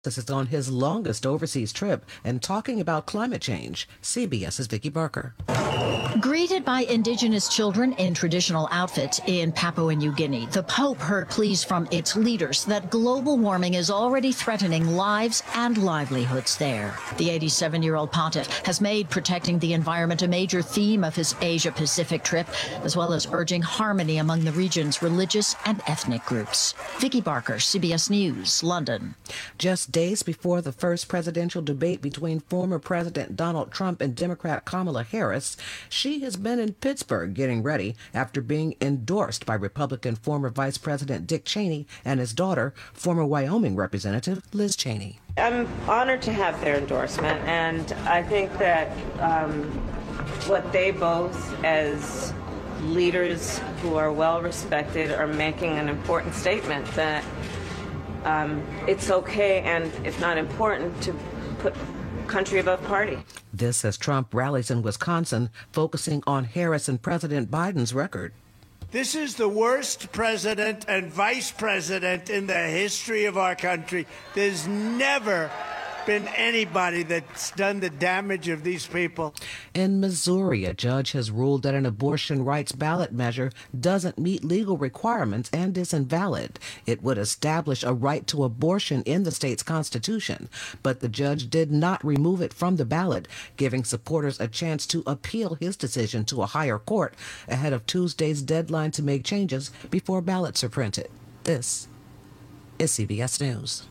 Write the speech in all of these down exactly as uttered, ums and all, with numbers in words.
This is on his longest overseas trip and talking about climate change. CBS's Vicki Barker. Greeted by indigenous children in traditional outfits in Papua New Guinea, the Pope heard pleas from its leaders that global warming is already threatening lives and livelihoods there. The eighty-seven-year-old pontiff has made protecting the environment a major theme of his Asia-Pacific trip, as well as urging harmony among the region's religious and ethnic groups. Vicki Barker, C B S News, London. Just days before the first presidential debate between former President Donald Trump and Democrat Kamala Harris, she has been in Pittsburgh getting ready after being endorsed by Republican former Vice President Dick Cheney and his daughter, former Wyoming Representative Liz Cheney. I'm honored to have their endorsement, and I think that um, what they both, as leaders who are well respected, are making an important statement that Um, it's okay, and if not important, to put country above party. This as Trump rallies in Wisconsin, focusing on Harris and President Biden's record. This is the worst president and vice president in the history of our country. There's never been anybody that's done the damage of these people. In Missouri, a judge has ruled that an abortion rights ballot measure doesn't meet legal requirements and is invalid. It would establish a right to abortion in the state's constitution, but the judge did not remove it from the ballot, giving supporters a chance to appeal his decision to a higher court ahead of Tuesday's deadline to make changes before ballots are printed. This is C B S News.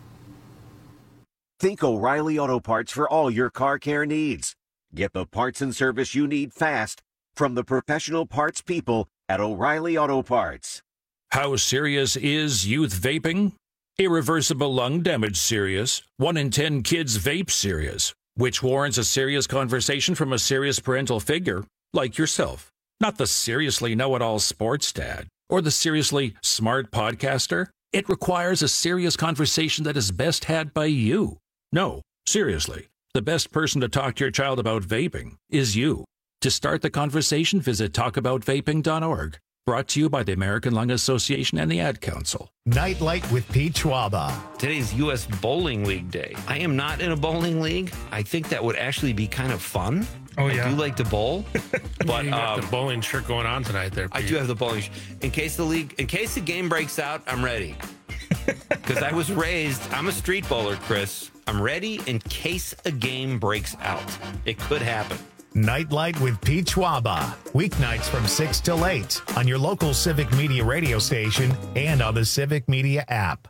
Think O'Reilly Auto Parts for all your car care needs. Get the parts and service you need fast from the professional parts people at O'Reilly Auto Parts. How serious is youth vaping? Irreversible lung damage serious. One in ten kids vape serious, which warrants a serious conversation from a serious parental figure like yourself. Not the seriously know-it-all sports dad or the seriously smart podcaster. It requires a serious conversation that is best had by you. No, seriously, the best person to talk to your child about vaping is you. To start the conversation, visit talk about vaping dot org. Brought to you by the American Lung Association and the Ad Council. Nightlight with Pete Schwaba. Today's U S Bowling League Day. I am not in a bowling league. I think that would actually be kind of fun. Oh, yeah. I do like to bowl. But you got um, the bowling shirt going on tonight there, Pete. I do have the bowling shirt. In case the league, in case the game breaks out, I'm ready. Because I was raised, I'm a street bowler, Chris. I'm ready in case a game breaks out. It could happen. Nightlight with Pete Schwaba. Weeknights from six till eight on your local Civic Media radio station and on the Civic Media app.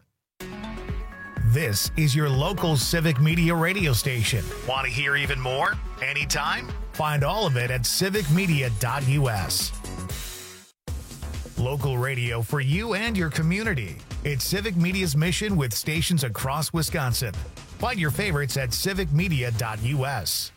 This is your local Civic Media radio station. Want to hear even more? Anytime? Find all of it at civic media dot u s. Local radio for you and your community. It's Civic Media's mission with stations across Wisconsin. Find your favorites at civic media dot u s.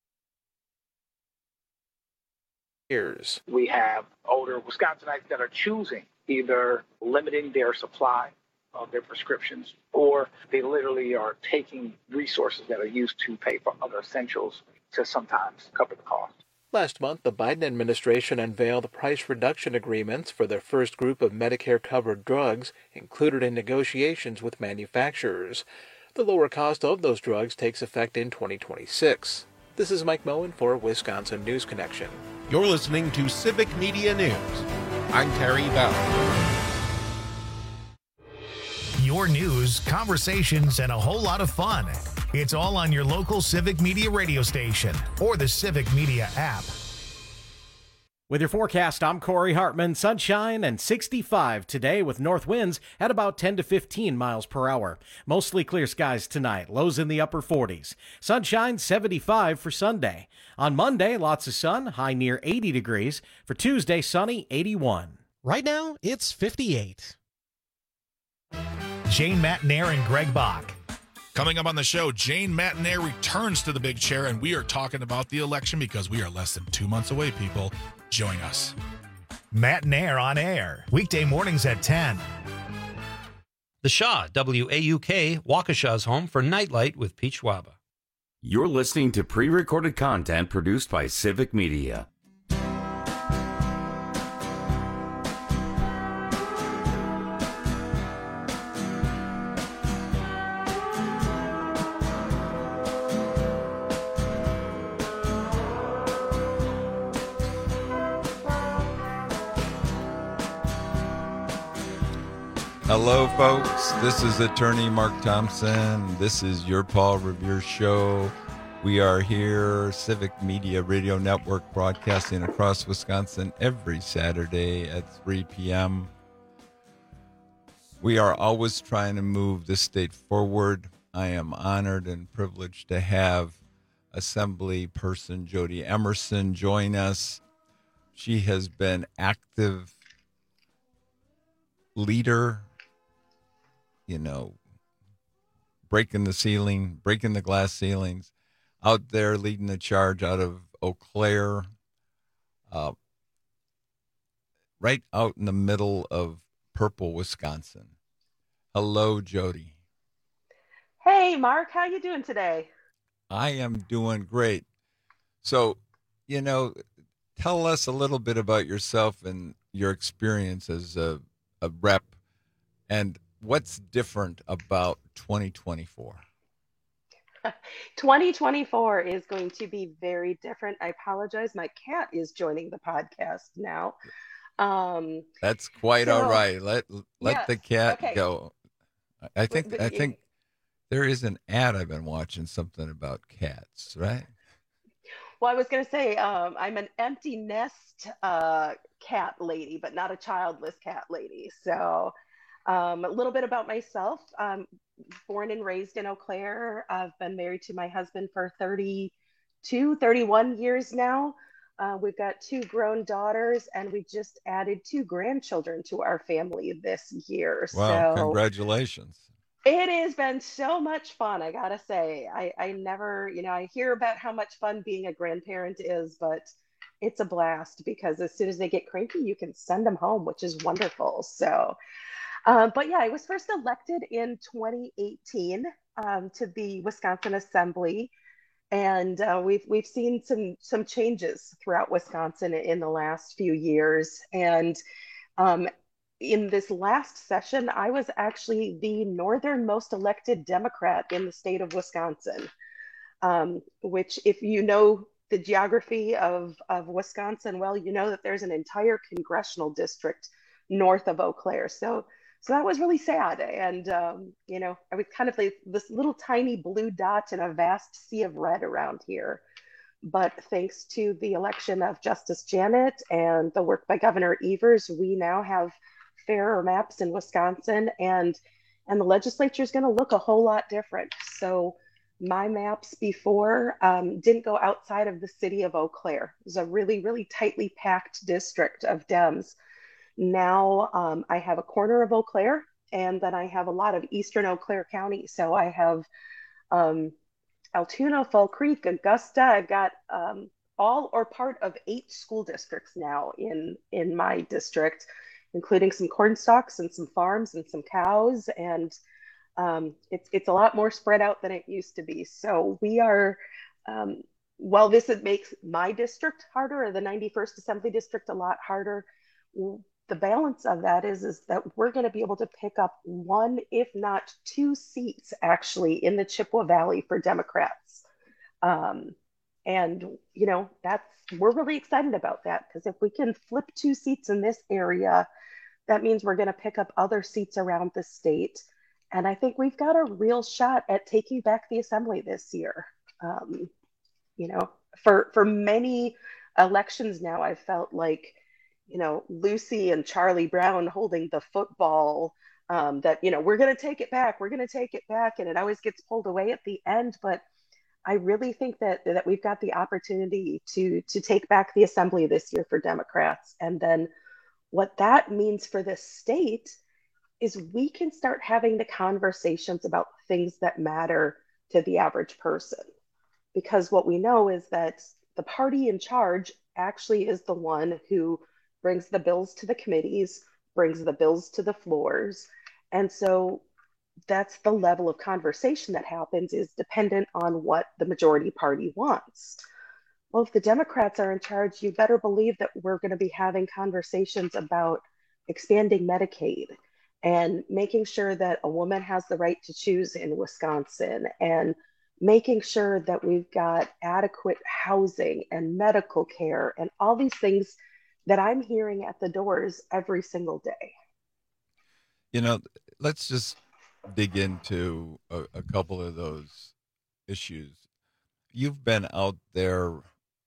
Years, we have older Wisconsinites that are choosing either limiting their supply of their prescriptions, or they literally are taking resources that are used to pay for other essentials to sometimes cover the cost. Last month, the Biden administration unveiled price reduction agreements for their first group of Medicare-covered drugs included in negotiations with manufacturers. The lower cost of those drugs takes effect in twenty twenty-six. This is Mike Moen for Wisconsin News Connection. You're listening to Civic Media News. I'm Terry Bell. Your news, conversations, and a whole lot of fun. It's all on your local Civic Media radio station or the Civic Media app. With your forecast, I'm Corey Hartman. Sunshine and sixty-five today with north winds at about ten to fifteen miles per hour. Mostly clear skies tonight, lows in the upper forties. Sunshine seventy-five for Sunday. On Monday, lots of sun, high near eighty degrees. For Tuesday, sunny, eighty-one. Right now, it's fifty-eight. Jane Matenaer and Greg Bach. Coming up on the show, Jane Matenaer returns to the big chair, and we are talking about the election because we are less than two months away, people. Join us. Matenaer on air, weekday mornings at ten. The Shaw, W A U K, Waukesha's home for Nightlight with Pete Schwaba. You're listening to pre-recorded content produced by Civic Media. Hello, folks. This is attorney Mark Thompson. This is your Paul Revere Show. We are here, Civic Media Radio Network, broadcasting across Wisconsin every Saturday at three p.m. We are always trying to move the state forward. I am honored and privileged to have Assembly Person Jody Emerson join us. She has been active leader, you know, breaking the ceiling, breaking the glass ceilings, out there leading the charge out of Eau Claire, uh, right out in the middle of purple Wisconsin. Hello, Jody. Hey, Mark, how you doing today? I am doing great. So, you know, tell us a little bit about yourself and your experience as a, a rep, and what's different about twenty twenty-four? twenty twenty-four is going to be very different. I apologize. My cat is joining the podcast now. Um, That's quite so, all right. Let let yes, the cat okay. go. I think but, but, I think there is an ad I've been watching, something about cats, right? Well, I was going to say um, I'm an empty nest uh, cat lady, but not a childless cat lady. So um, a little bit about myself. Um, born and raised in Eau Claire. I've been married to my husband for thirty-two, thirty-one years now. Uh, we've got two grown daughters, and we just added two grandchildren to our family this year. Wow, so congratulations. It has been so much fun, I gotta say. I, I never, you know, I hear about how much fun being a grandparent is, but it's a blast because as soon as they get cranky, you can send them home, which is wonderful. So, um, but yeah, I was first elected in twenty eighteen um, to the Wisconsin Assembly. And uh, we've we've seen some some changes throughout Wisconsin in the last few years. And um, in this last session, I was actually the northernmost elected Democrat in the state of Wisconsin, um, which if you know the geography of, of Wisconsin, well, you know that there's an entire congressional district north of Eau Claire. So So that was really sad. And, um, you know, I was kind of like this little tiny blue dot in a vast sea of red around here. But thanks to the election of Justice Janet and the work by Governor Evers, we now have fairer maps in Wisconsin, and, and the legislature is going to look a whole lot different. So my maps before um, didn't go outside of the city of Eau Claire. It was a really, really tightly packed district of Dems. Now um, I have a corner of Eau Claire, and then I have a lot of eastern Eau Claire County. So I have um, Altoona, Fall Creek, Augusta. I've got um, all or part of eight school districts now in, in my district, including some corn stalks and some farms and some cows. And um, it's, it's a lot more spread out than it used to be. So we are, um, while this makes my district harder, or the ninety-first Assembly District a lot harder, the balance of that is, is that we're going to be able to pick up one, if not two seats actually in the Chippewa Valley for Democrats. Um, and, you know, that's, we're really excited about that, because if we can flip two seats in this area, that means we're going to pick up other seats around the state. And I think we've got a real shot at taking back the assembly this year. Um, you know, for, for many elections now, I've felt like, you know, Lucy and Charlie Brown holding the football, um, that, you know, we're going to take it back. We're going to take it back. And it always gets pulled away at the end. But I really think that, that we've got the opportunity to, to take back the assembly this year for Democrats. And then what that means for the state is we can start having the conversations about things that matter to the average person. Because what we know is that the party in charge actually is the one who brings the bills to the committees, brings the bills to the floors. And so that's the level of conversation that happens, is dependent on what the majority party wants. Well, if the Democrats are in charge, you better believe that we're going to be having conversations about expanding Medicaid and making sure that a woman has the right to choose in Wisconsin, and making sure that we've got adequate housing and medical care and all these things that I'm hearing at the doors every single day. You know, let's just dig into a, a couple of those issues. You've been out there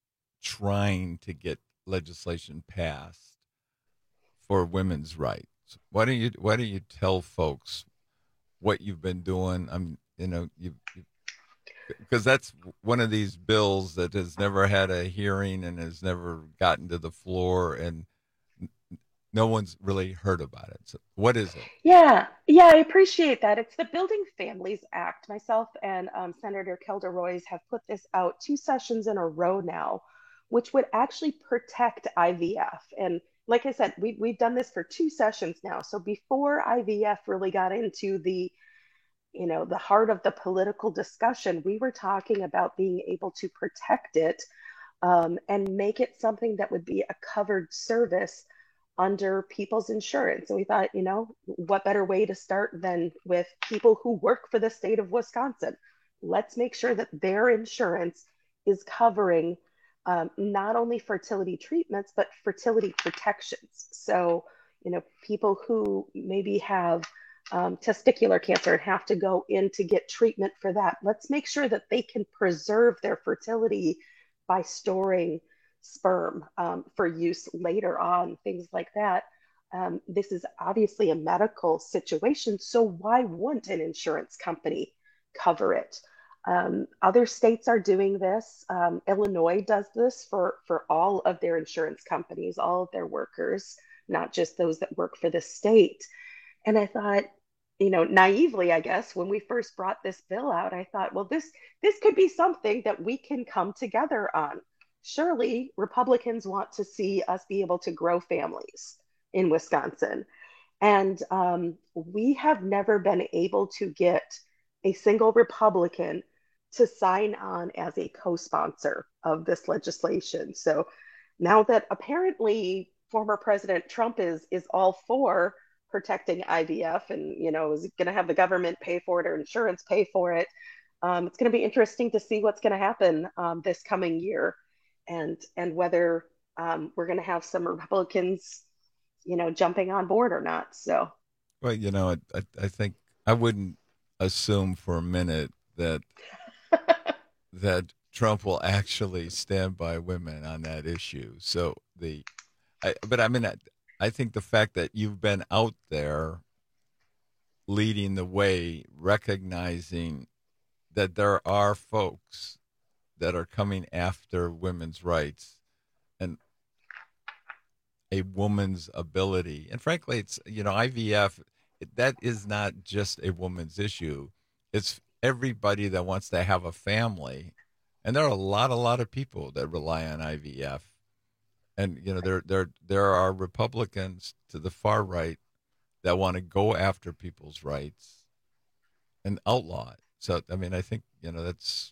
trying to get legislation passed for women's rights. Why don't you Why don't you tell folks what you've been doing? I'm, you know, you because that's one of these bills that has never had a hearing and has never gotten to the floor, and no one's really heard about it. So what is it? Yeah, yeah, I appreciate that. It's the Building Families Act. Myself and um, Senator Kelda Roys have put this out two sessions in a row now, which would actually protect I V F. And like I said, we, we've done this for two sessions now. So before I V F really got into the, you know, the heart of the political discussion, we were talking about being able to protect it um, and make it something that would be a covered service under people's insurance. And we thought, you know, what better way to start than with people who work for the state of Wisconsin? Let's make sure that their insurance is covering um, not only fertility treatments, but fertility protections. So, you know, people who maybe have um, testicular cancer and have to go in to get treatment for that, let's make sure that they can preserve their fertility by storing sperm um, for use later on, things like that. Um, this is obviously a medical situation, so why wouldn't an insurance company cover it? Um, other states are doing this. Um, Illinois does this for, for all of their insurance companies, all of their workers, not just those that work for the state. And I thought, you know, naively, I guess, when we first brought this bill out, I thought, well, this this could be something that we can come together on. Surely Republicans want to see us be able to grow families in Wisconsin. And um, we have never been able to get a single Republican to sign on as a co-sponsor of this legislation. So now that apparently former President Trump is, is all for protecting I V F and, you know, is going to have the government pay for it or insurance pay for it, um, it's going to be interesting to see what's going to happen um, this coming year. And and whether um, we're going to have some Republicans, you know, jumping on board or not. So, well, you know, I, I think I wouldn't assume for a minute that that Trump will actually stand by women on that issue. So the, I, but I mean, I, I think the fact that you've been out there leading the way, recognizing that there are folks that are coming after women's rights and a woman's ability. And frankly, it's, you know, I V F, that is not just a woman's issue. It's everybody that wants to have a family. And there are a lot, a lot of people that rely on I V F. And, you know, there, there, there are Republicans to the far right that want to go after people's rights and outlaw it. So, I mean, I think, you know, that's,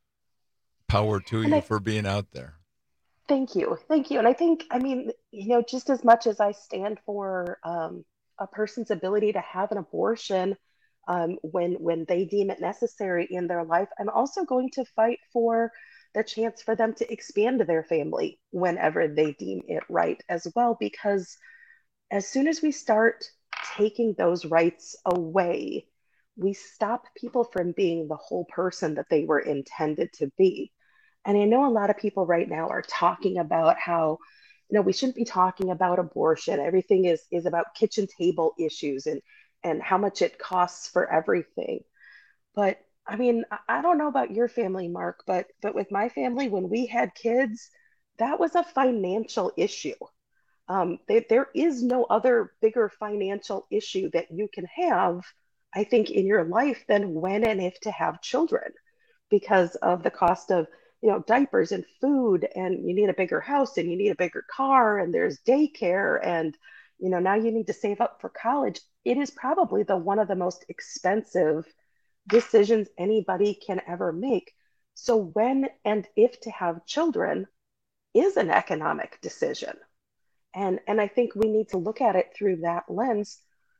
power to you I, for being out there. Thank you. Thank you. And I think, I mean, you know, just as much as I stand for um, a person's ability to have an abortion um, when, when they deem it necessary in their life, I'm also going to fight for the chance for them to expand their family whenever they deem it right as well. Because as soon as we start taking those rights away, we stop people from being the whole person that they were intended to be. And I know a lot of people right now are talking about how, you know, we shouldn't be talking about abortion. Everything is is about kitchen table issues and and how much it costs for everything. But I mean, I don't know about your family, Mark, but but with my family, when we had kids, that was a financial issue. Um, they, there is no other bigger financial issue that you can have, I think, in your life than when and if to have children, because of the cost of, you know, diapers and food, and you need a bigger house and you need a bigger car and there's daycare and, you know, now you need to save up for college. It is probably the one of the most expensive decisions anybody can ever make. So when and if to have children is an economic decision. And, and I think we need to look at it through that lens,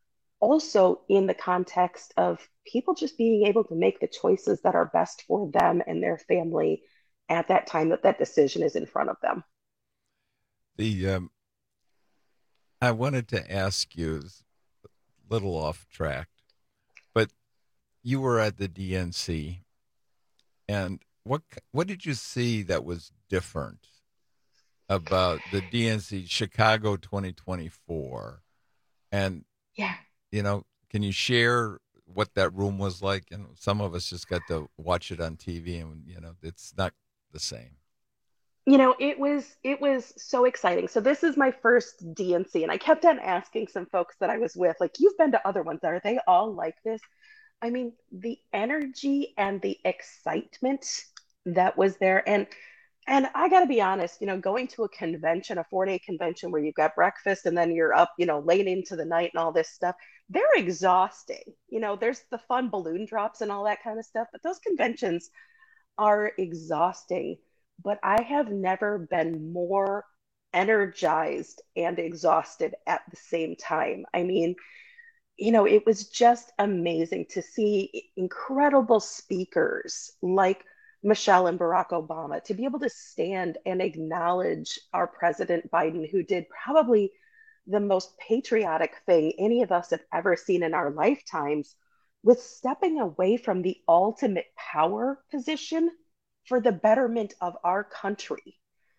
also in the context of people just being able to make the choices that are best for them and their family at that time that that decision is in front of them. The um, I wanted to ask you, little off track, but you were at the D N C, and what what did you see that was different about the D N C Chicago twenty twenty-four? And yeah, you know, can you share what that room was like? And some of us just got to watch it on T V, and you know, it's not the same. You know, it was it was so exciting. So this is my first D N C, and I kept on asking some folks that I was with, like, you've been to other ones. Are they all like this? I mean, the energy and the excitement that was there. And and I got to be honest, you know, going to a convention, a four-day convention where you've got breakfast and then you're up, you know, late into the night and all this stuff, they're exhausting. You know, there's the fun balloon drops and all that kind of stuff, but those conventions are exhausting. But I have never been more energized and exhausted at the same time. I mean, you know, it was just amazing to see incredible speakers like Michelle and Barack Obama, to be able to stand and acknowledge our President Biden, who did probably the most patriotic thing any of us have ever seen in our lifetimes, with stepping away from the ultimate power position for the betterment of our country.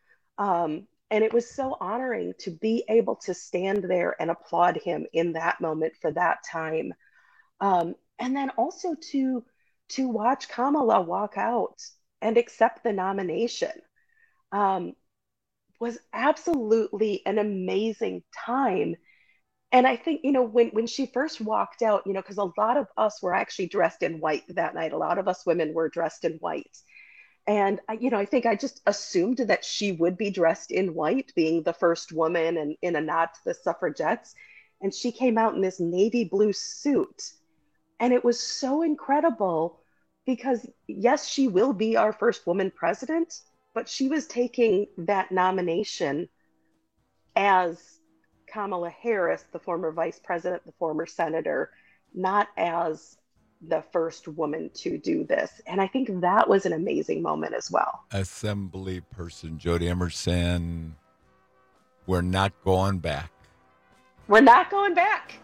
Um, and it was so honoring to be able to stand there and applaud him in that moment for that time. Um, and then also to to watch Kamala walk out and accept the nomination um, was absolutely an amazing time. And I think, you know, when, when she first walked out, you know, because a lot of us were actually dressed in white that night. A lot of us women were dressed in white. And, I, you know, I think I just assumed that she would be dressed in white, being the first woman and in a nod to the suffragettes. And she came out in this navy blue suit. And it was so incredible because, yes, she will be our first woman president, but she was taking that nomination as Kamala Harris, the former vice president, the former senator, not as the first woman to do this. And I think that was an amazing moment as well. Assembly person Jody Emerson, we're not going back. We're not going back.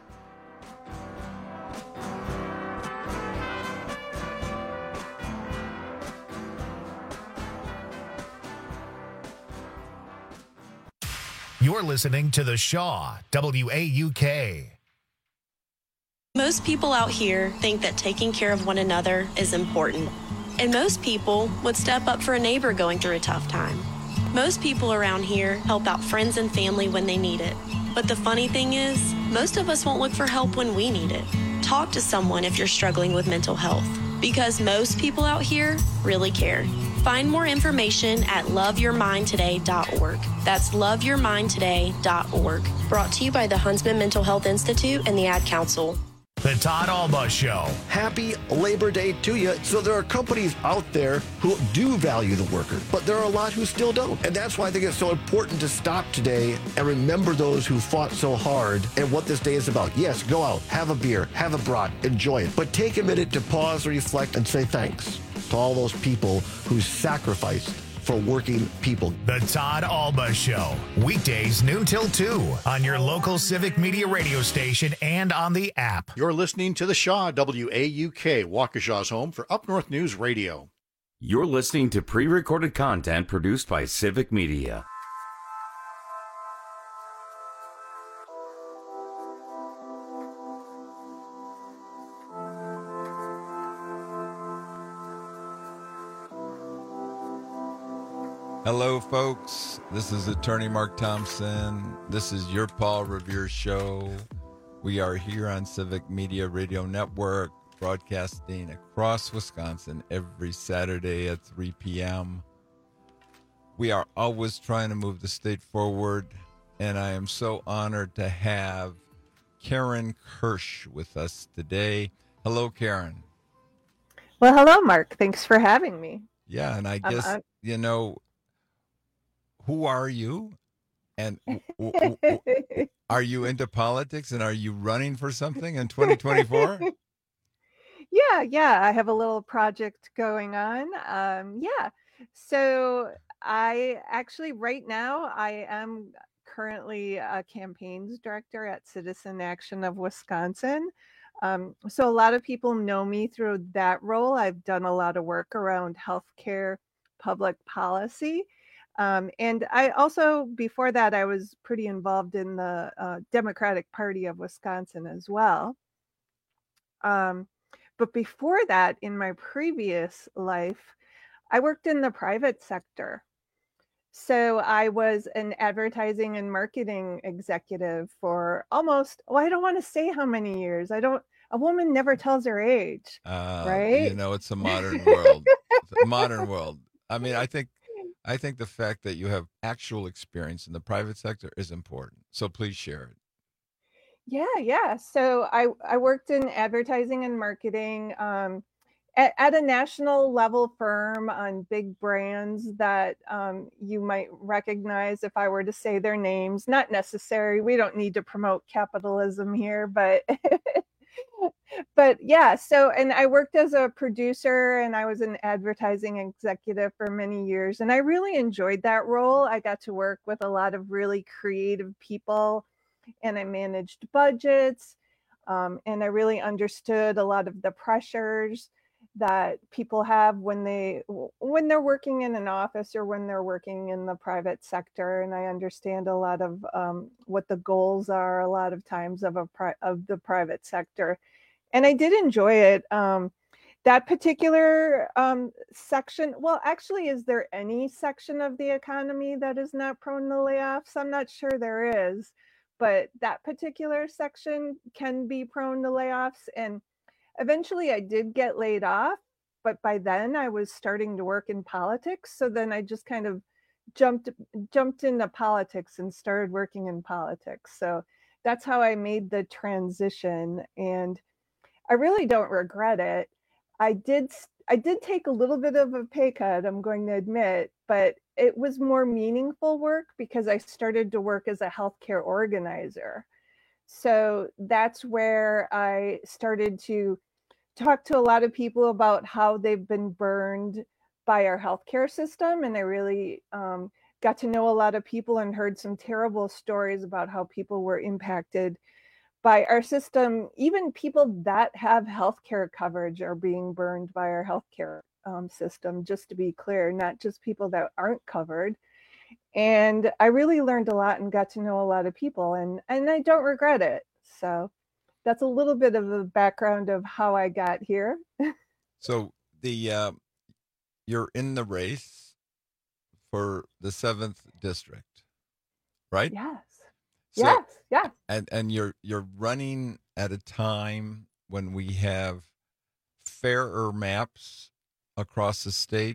You're listening to The Shaw, W A U K. Most people out here think that taking care of one another is important. And most people would step up for a neighbor going through a tough time. Most people around here help out friends and family when they need it. But the funny thing is, most of us won't look for help when we need it. Talk to someone if you're struggling with mental health, because most people out here really care. Find more information at love your mind today dot org. That's love your mind today dot org. Brought to you by the Huntsman Mental Health Institute and the Ad Council. The Todd Alba Show. Happy Labor Day to you. So there are companies out there who do value the worker, but there are a lot who still don't. And that's why I think it's so important to stop today and remember those who fought so hard and what this day is about. Yes, go out, have a beer, have a brat, enjoy it. But take a minute to pause, reflect, and say thanks to all those people who sacrificed for working people. The Todd Alba Show. Weekdays noon till two on your local Civic Media radio station and on the app. You're listening to The Shaw, W A U K, Waukesha's home for Up North News Radio. You're listening to pre-recorded content produced by Civic Media. Hello, folks. This is Attorney Mark Thompson. This is your Paul Revere Show. We are here on Civic Media Radio Network, broadcasting across Wisconsin every Saturday at three p.m. We are always trying to move the state forward, and I am so honored to have Karen Kirsch with us today. Hello, Karen. Well, hello, Mark. Thanks for having me. Yeah, and I guess, um, you know, who are you? And w- w- w- are you into politics, and are you running for something in twenty twenty-four? Yeah, yeah. I have a little project going on. Um, yeah. So I actually, right now, I am currently a campaigns director at Citizen Action of Wisconsin. Um, so a lot of people know me through that role. I've done a lot of work around healthcare public policy. Um, and I also, before that, I was pretty involved in the uh, Democratic Party of Wisconsin as well. Um, but before that, in my previous life, I worked in the private sector. So I was an advertising and marketing executive for almost, well, I don't want to say how many years. I don't, a woman never tells her age, Uh, right? You know, it's a modern world. It's a modern world. I mean, I think, I think the fact that you have actual experience in the private sector is important. So please share it. Yeah, yeah. So I, I worked in advertising and marketing um, at, at a national level firm on big brands that um, you might recognize if I were to say their names. Not necessary. We don't need to promote capitalism here, but but yeah. So, and I worked as a producer and I was an advertising executive for many years. And I really enjoyed that role. I got to work with a lot of really creative people, and I managed budgets, um, and I really understood a lot of the pressures that people have when they when they're working in an office or when they're working in the private sector. And I understand a lot of um, what the goals are a lot of times of a pri- of the private sector, and I did enjoy it. Um, that particular um, section, well, actually, is there any section of the economy that is not prone to layoffs? I'm not sure there is. But that particular section can be prone to layoffs. And eventually I did get laid off, but by then I was starting to work in politics. So then I just kind of jumped jumped into politics and started working in politics. So that's how I made the transition. And I really don't regret it. I did I did take a little bit of a pay cut, I'm going to admit, but it was more meaningful work because I started to work as a healthcare organizer. So that's where I started to talk to a lot of people about how they've been burned by our healthcare system. And I really um, got to know a lot of people and heard some terrible stories about how people were impacted by our system. Even people that have healthcare coverage are being burned by our healthcare um, system, just to be clear, not just people that aren't covered. And I really learned a lot and got to know a lot of people, and, and I don't regret it. So that's a little bit of the background of how I got here. So the uh, you're in the race for the seventh district, right? Yes. So, yes. Yes. And and you're you're running at a time when we have fairer maps across the state,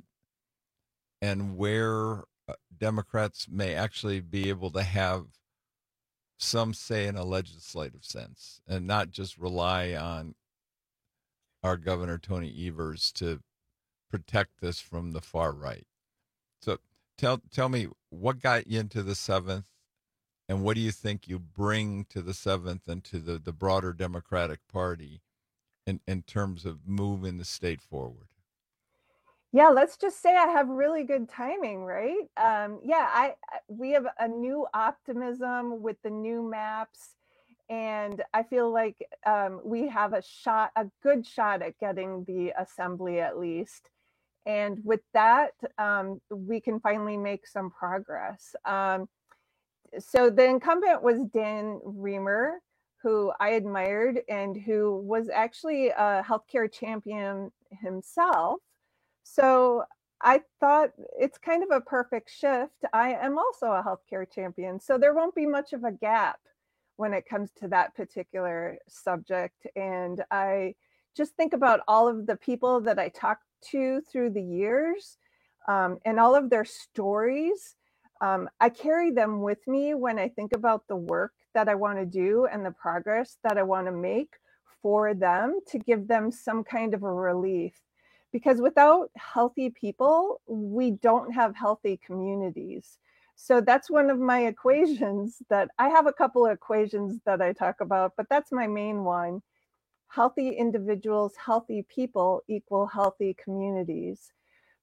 and where uh, Democrats may actually be able to have some say in a legislative sense, and not just rely on our Governor Tony Evers to protect this from the far right. So tell tell me, what got you into the seventh, and what do you think you bring to the seventh and to the, the broader Democratic Party in, in terms of moving the state forward? Yeah, let's just say I have really good timing, right? Um, yeah, I we have a new optimism with the new maps, and I feel like um, we have a shot, a good shot at getting the assembly at least. And with that, um, we can finally make some progress. Um, so the incumbent was Dan Reamer, who I admired and who was actually a healthcare champion himself. So I thought it's kind of a perfect shift. I am also a healthcare champion, so there won't be much of a gap when it comes to that particular subject. And I just think about all of the people that I talked to through the years um, and all of their stories. Um, I carry them with me when I think about the work that I want to do and the progress that I want to make for them, to give them some kind of a relief. Because without healthy people, we don't have healthy communities. So that's one of my equations that I have a couple of equations that I talk about, but that's my main one. Healthy individuals, healthy people equal healthy communities.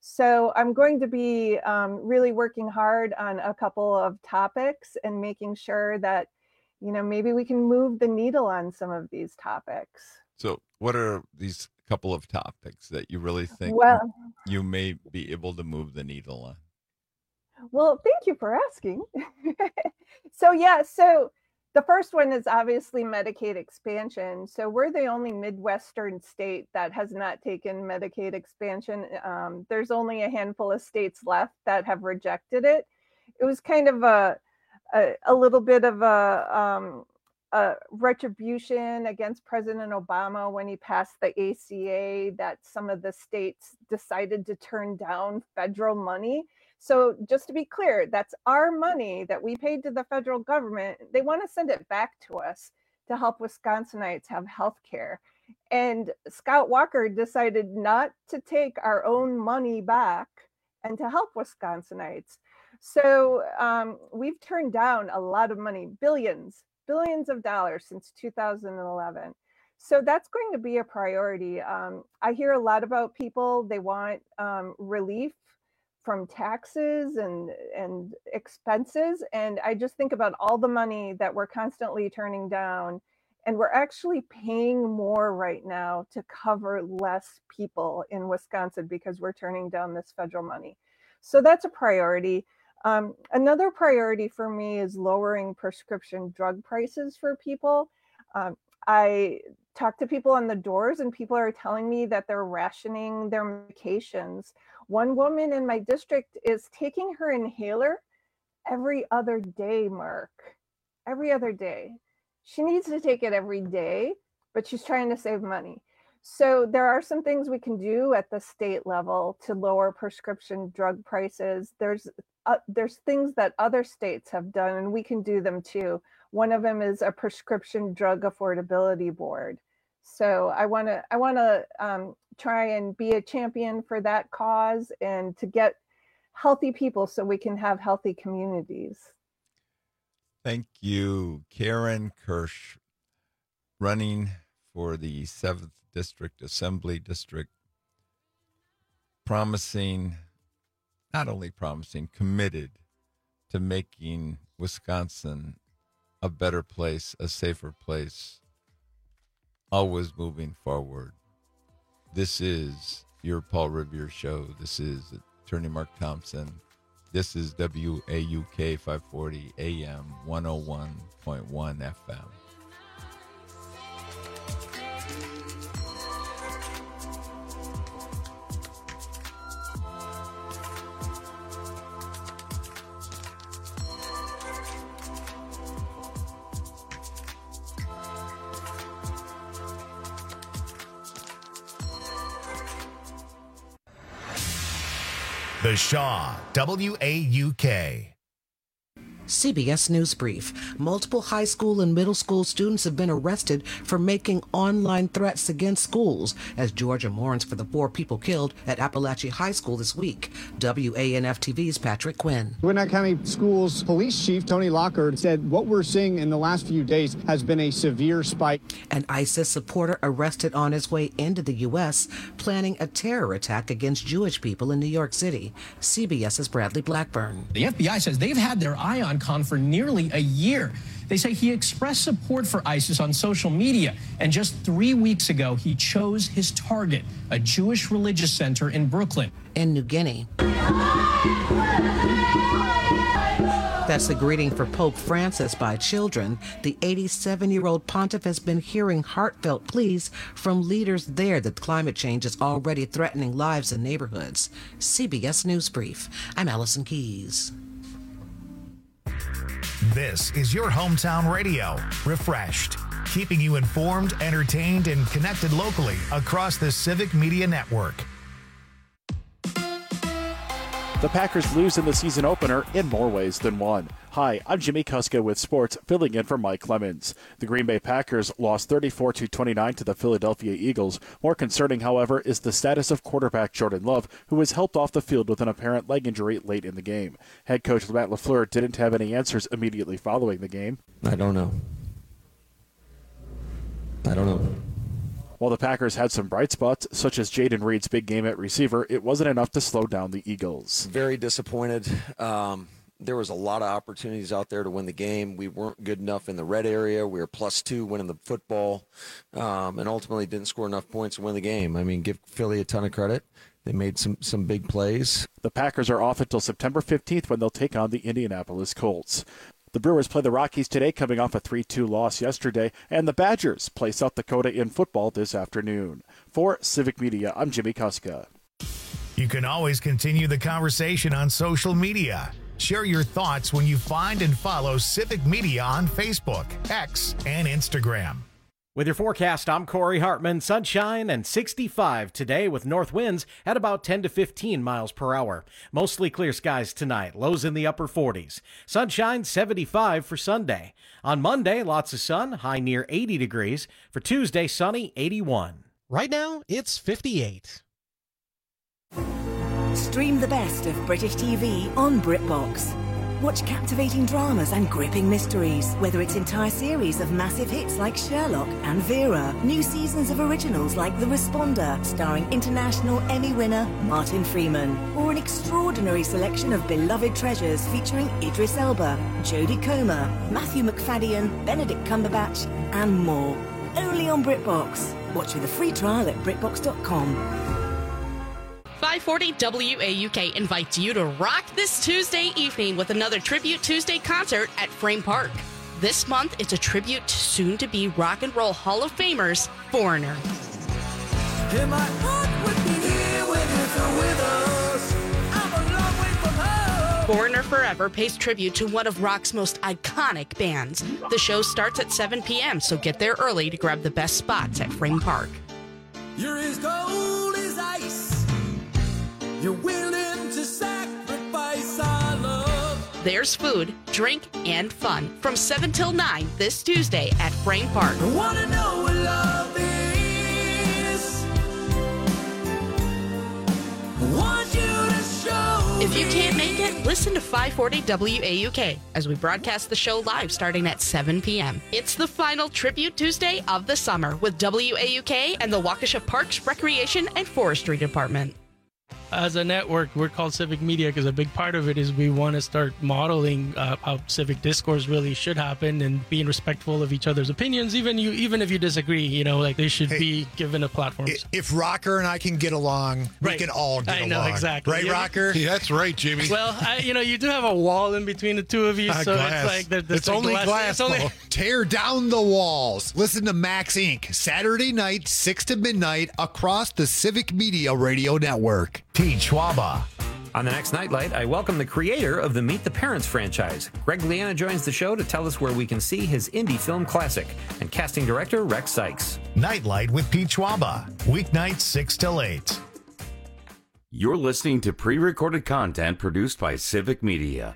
So I'm going to be um, really working hard on a couple of topics and making sure that, you know, maybe we can move the needle on some of these topics. So what are these couple of topics that you really think Well, you may be able to move the needle on? Well, thank you for asking. So yeah, so the first one is obviously Medicaid expansion. So we're the only Midwestern state that has not taken Medicaid expansion. Um, there's only a handful of states left that have rejected it. It was kind of a a, a little bit of a, um, a retribution against President Obama when he passed the A C A, that some of the states decided to turn down federal money. So just to be clear, that's our money that we paid to the federal government. They want to send it back to us to help Wisconsinites have health care. And Scott Walker decided not to take our own money back and to help Wisconsinites. So um, we've turned down a lot of money, billions, billions of dollars since two thousand eleven. So that's going to be a priority. Um, I hear a lot about people, they want um, relief from taxes and and expenses, and I just think about all the money that we're constantly turning down, and we're actually paying more right now to cover less people in Wisconsin because we're turning down this federal money. So that's a priority. Um, another priority for me is lowering prescription drug prices for people. Um, I talk to people on the doors and people are telling me that they're rationing their medications. One woman in my district is taking her inhaler every other day, Mark, every other day. She needs to take it every day, but she's trying to save money. So there are some things we can do at the state level to lower prescription drug prices. There's uh, there's things that other states have done, and we can do them too. One of them is a prescription drug affordability board. So I want to I want to um, try and be a champion for that cause and to get healthy people so we can have healthy communities. Thank you, Karen Kirsch, running for the seventh District Assembly District, promising, not only promising, committed to making Wisconsin a better place, a safer place, always moving forward. This is your Paul Revere Show. This is Attorney Mark Thompson. This is W A U K five forty A M one oh one point one F M. The Shaw, W A U K. C B S News Brief. Multiple high school and middle school students have been arrested for making online threats against schools as Georgia mourns for the four people killed at Appalachia High School this week. W A N F T V's Patrick Quinn. Gwinnett County Schools Police Chief Tony Lockard said what we're seeing in the last few days has been a severe spike. An ISIS supporter arrested on his way into the U S planning a terror attack against Jewish people in New York City. CBS's Bradley Blackburn. The F B I says they've had their eye on Khan for nearly a year. They say he expressed support for ISIS on social media, and just three weeks ago, he chose his target, a Jewish religious center in Brooklyn. In New Guinea. That's the greeting for Pope Francis by children. The eighty-seven-year-old pontiff has been hearing heartfelt pleas from leaders there that climate change is already threatening lives and neighborhoods. C B S News Brief. I'm Allison Keys. This is your hometown radio, refreshed, keeping you informed, entertained, and connected locally across the Civic Media Network. The Packers lose in the season opener in more ways than one. Hi, I'm Jimmy Kuska with sports, filling in for Mike Clemens. The Green Bay Packers lost thirty-four to twenty-nine to the Philadelphia Eagles. More concerning, however, is the status of quarterback Jordan Love, who was helped off the field with an apparent leg injury late in the game. Head coach Matt LaFleur didn't have any answers immediately following the game. I don't know. I don't know. While the Packers had some bright spots, such as Jaden Reed's big game at receiver, it wasn't enough to slow down the Eagles. Very disappointed. Um, there was a lot of opportunities out there to win the game. We weren't good enough in the red area. We were plus two winning the football, um, and ultimately didn't score enough points to win the game. I mean, give Philly a ton of credit. They made some, some big plays. The Packers are off until September fifteenth when they'll take on the Indianapolis Colts. The Brewers play the Rockies today, coming off a three two loss yesterday, and the Badgers play South Dakota in football this afternoon. For Civic Media, I'm Jimmy Kuska. You can always continue the conversation on social media. Share your thoughts when you find and follow Civic Media on Facebook, X, and Instagram. With your forecast, I'm Corey Hartman. Sunshine and sixty-five today with north winds at about ten to fifteen miles per hour. Mostly clear skies tonight, lows in the upper forties. Sunshine seventy-five for Sunday. On Monday, lots of sun, high near eighty degrees. For Tuesday, sunny, eighty-one. Right now, it's fifty-eight. Stream the best of British T V on BritBox. Watch captivating dramas and gripping mysteries, whether it's entire series of massive hits like Sherlock and Vera, new seasons of originals like The Responder, starring international Emmy winner Martin Freeman, or an extraordinary selection of beloved treasures featuring Idris Elba, Jodie Comer, Matthew McFadden, Benedict Cumberbatch, and more. Only on BritBox. Watch with a free trial at BritBox dot com. five forty W A U K invites you to rock this Tuesday evening with another Tribute Tuesday concert at Frame Park. This month, it's a tribute to soon-to-be Rock and Roll Hall of Famers, Foreigner. And my heart would be here when you're with us. I'm a long way from home. Foreigner Forever pays tribute to one of rock's most iconic bands. The show starts at seven p.m., so get there early to grab the best spots at Frame Park. You're as cold as ice. You're willing to sacrifice our love. There's food, drink, and fun from seven till nine this Tuesday at Frame Park. I want to know what love is. I want you to show If you me. can't make it, listen to five forty W A U K as we broadcast the show live starting at seven p.m. It's the final Tribute Tuesday of the summer with W A U K and the Waukesha Parks Recreation and Forestry Department. As a network, we're called Civic Media because a big part of it is we want to start modeling uh, how civic discourse really should happen and being respectful of each other's opinions, even you, even if you disagree. You know, like they should Hey, be given a platform. If Rocker and I can get along, Right. we can all get I along. know, exactly. Right, Yeah. Rocker? Yeah, that's right, Jimmy. Well, I, you know, you do have a wall in between the two of you, Uh, so glass. it's like there- there's it's like only glass. It's only, Paul. Tear down the walls. Listen to Max Incorporated. Saturday night, six to midnight, across the Civic Media Radio Network. Pete Schwaba. On the next Nightlight, I welcome the creator of the Meet the Parents franchise. Greg Liana joins the show to tell us where we can see his indie film classic, and casting director Rex Sykes. Nightlight with Pete Schwaba. Weeknights six till eight. You're listening to pre-recorded content produced by Civic Media.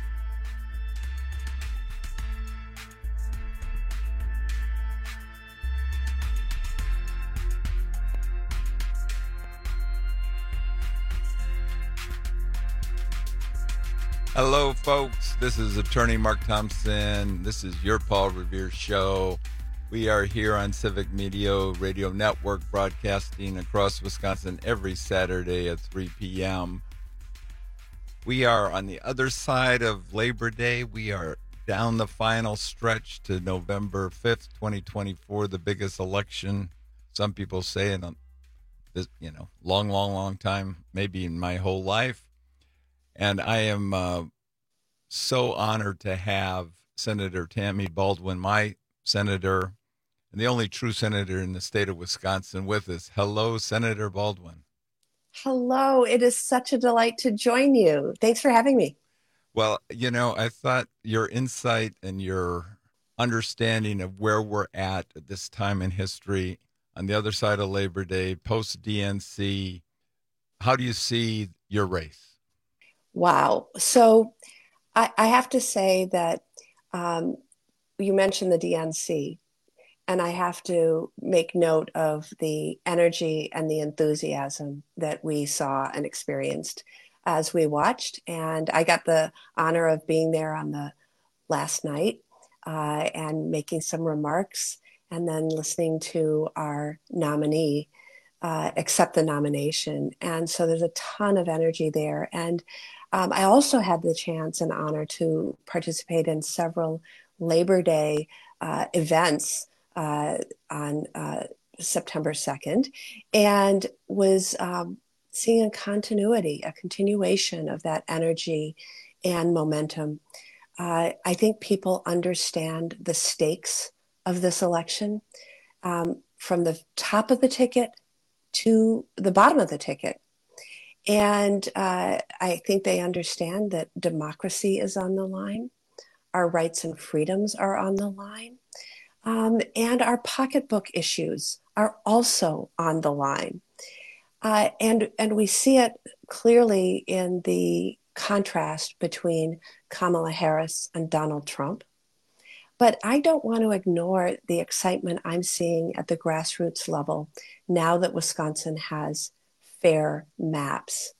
Hello, folks. This is attorney Mark Thompson. This is your Paul Revere Show. We are here on Civic Media Radio Network, broadcasting across Wisconsin every Saturday at three p.m. We are on the other side of Labor Day. We are down the final stretch to November fifth, twenty twenty-four, the biggest election, some people say, in a this, you know, long, long, long time, maybe in my whole life. And I am uh, so honored to have Senator Tammy Baldwin, my senator, and the only true senator in the state of Wisconsin, with us. Hello, Senator Baldwin. Hello. It is such a delight to join you. Thanks for having me. Well, you know, I thought your insight and your understanding of where we're at at this time in history, on the other side of Labor Day, post-D N C, how do you see your race? Wow. So I, I have to say that um, you mentioned the D N C, and I have to make note of the energy and the enthusiasm that we saw and experienced as we watched. And I got the honor of being there on the last night uh, and making some remarks. and then listening to our nominee uh, accept the nomination. And so there's a ton of energy there. And um, I also had the chance and honor to participate in several Labor Day uh, events uh, on uh, September second, and was um, seeing a continuity, a continuation of that energy and momentum. Uh, I think people understand the stakes of this election, um, from the top of the ticket to the bottom of the ticket. And uh, I think they understand that democracy is on the line, our rights and freedoms are on the line, um, and our pocketbook issues are also on the line. Uh, and, and we see it clearly in the contrast between Kamala Harris and Donald Trump. But I don't want to ignore the excitement I'm seeing at the grassroots level now that Wisconsin has fair maps.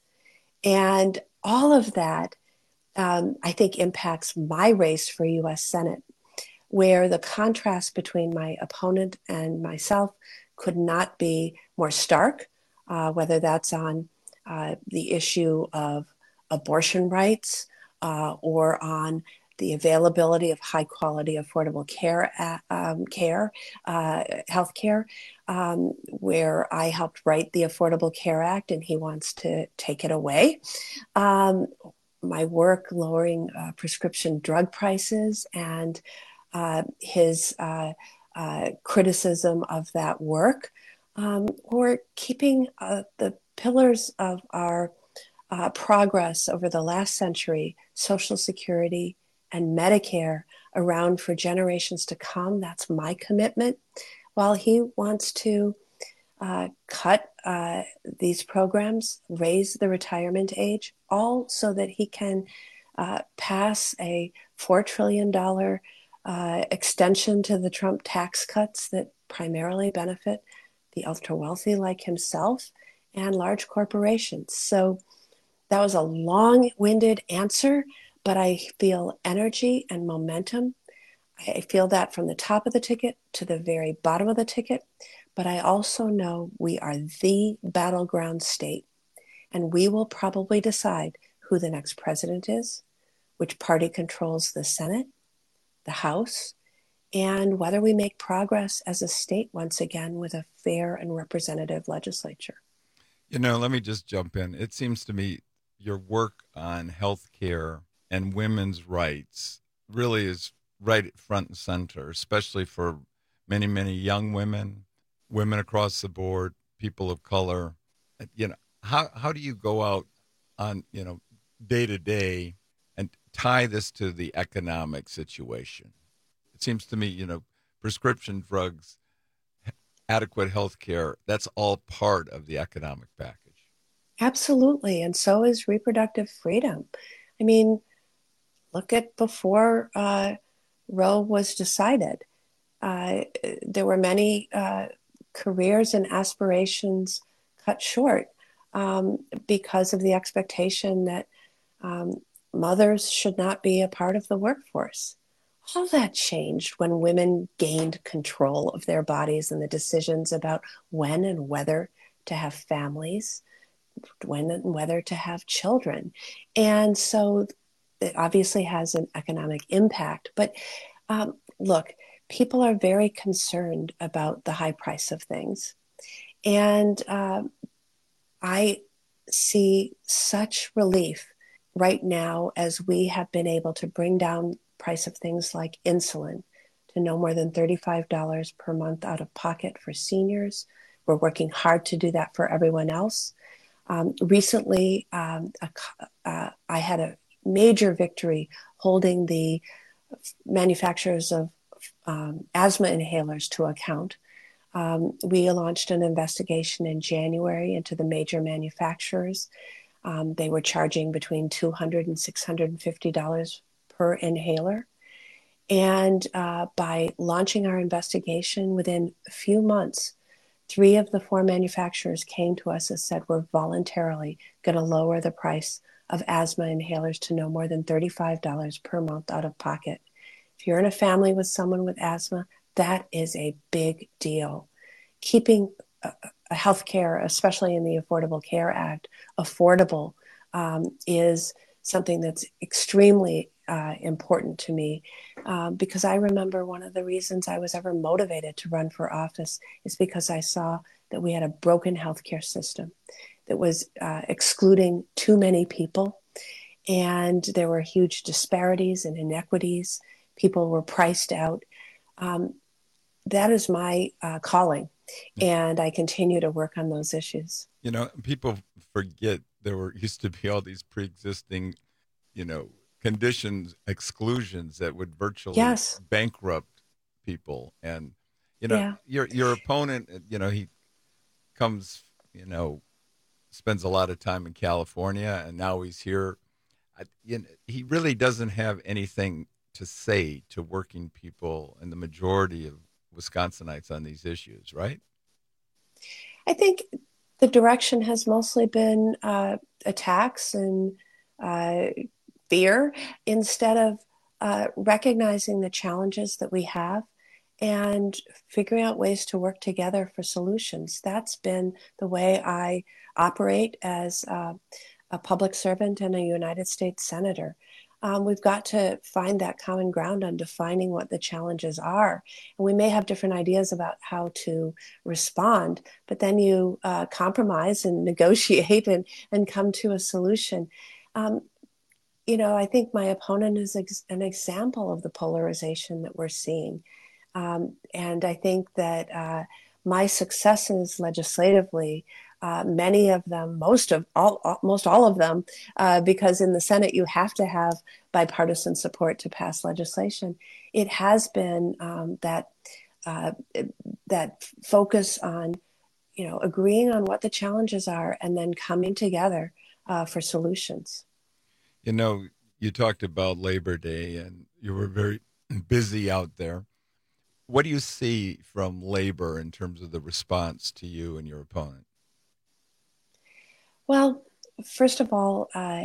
And all of that, um, I think, impacts my race for U S Senate, where the contrast between my opponent and myself could not be more stark, uh, whether that's on uh, the issue of abortion rights uh, or on the availability of high quality, affordable care, um, care, uh, health care, um, where I helped write the Affordable Care Act and he wants to take it away. Um, my work lowering uh, prescription drug prices and uh, his uh, uh, criticism of that work, um, or keeping uh, the pillars of our uh, progress over the last century, Social Security and Medicare, around for generations to come. That's my commitment. While he wants to uh, cut uh, these programs, raise the retirement age, all so that he can uh, pass a four trillion dollars uh, extension to the Trump tax cuts that primarily benefit the ultra wealthy like himself and large corporations. So that was a long-winded answer, but I feel energy and momentum. I feel that from the top of the ticket to the very bottom of the ticket, but I also know we are the battleground state, and we will probably decide who the next president is, which party controls the Senate, the House, and whether we make progress as a state once again with a fair and representative legislature. You know, let me just jump in. It seems to me your work on health care and women's rights really is right front and center, especially for many, many young women, women across the board, people of color. You know, how how do you go out on, you know, day to day and tie this to the economic situation? It seems to me, you know, prescription drugs, adequate health care, that's all part of the economic package. Absolutely. And so is reproductive freedom. I mean, look at before uh, Roe was decided. Uh, there were many uh, careers and aspirations cut short um, because of the expectation that um, mothers should not be a part of the workforce. All that changed when women gained control of their bodies and the decisions about when and whether to have families, when and whether to have children. And so it obviously has an economic impact. But um, look, people are very concerned about the high price of things. And uh, I see such relief right now as we have been able to bring down price of things like insulin to no more than thirty-five dollars per month out of pocket for seniors. We're working hard to do that for everyone else. Um, recently, um, a, uh, I had a major victory holding the manufacturers of um, asthma inhalers to account. Um, we launched an investigation in January into the major manufacturers. Um, they were charging between two hundred dollars and six hundred fifty dollars per inhaler. And uh, by launching our investigation within a few months, three of the four manufacturers came to us and said, we're voluntarily going to lower the price of asthma inhalers to no more than thirty-five dollars per month out of pocket. If you're in a family with someone with asthma, that is a big deal. Keeping uh, health care, especially in the Affordable Care Act, affordable um, is something that's extremely uh, important to me uh, because I remember one of the reasons I was ever motivated to run for office is because I saw that we had a broken healthcare system that was uh, excluding too many people, and there were huge disparities and inequities. People were priced out. Um, that is my uh, calling, and I continue to work on those issues. You know, people forget there were used to be all these pre-existing, you know, conditions, exclusions that would virtually yes. bankrupt people. And, you know, yeah. your your opponent, you know, he comes, you know, spends a lot of time in California, and now he's here. I, you know, he really doesn't have anything to say to working people and the majority of Wisconsinites on these issues, right? I think the direction has mostly been uh, attacks and uh, fear instead of uh, recognizing the challenges that we have and figuring out ways to work together for solutions. That's been the way I operate as uh, a public servant and a United States Senator. Um, we've got to find that common ground on defining what the challenges are. And we may have different ideas about how to respond, but then you uh, compromise and negotiate and, and come to a solution. Um, you know, I think my opponent is ex- an example of the polarization that we're seeing. Um, and I think that uh, my successes legislatively, uh, many of them, most of all, all most all of them, uh, because in the Senate you have to have bipartisan support to pass legislation. It has been um, that uh, that focus on, you know, agreeing on what the challenges are and then coming together uh, for solutions. You know, you talked about Labor Day and you were very busy out there. What do you see from labor in terms of the response to you and your opponent? Well, first of all, uh,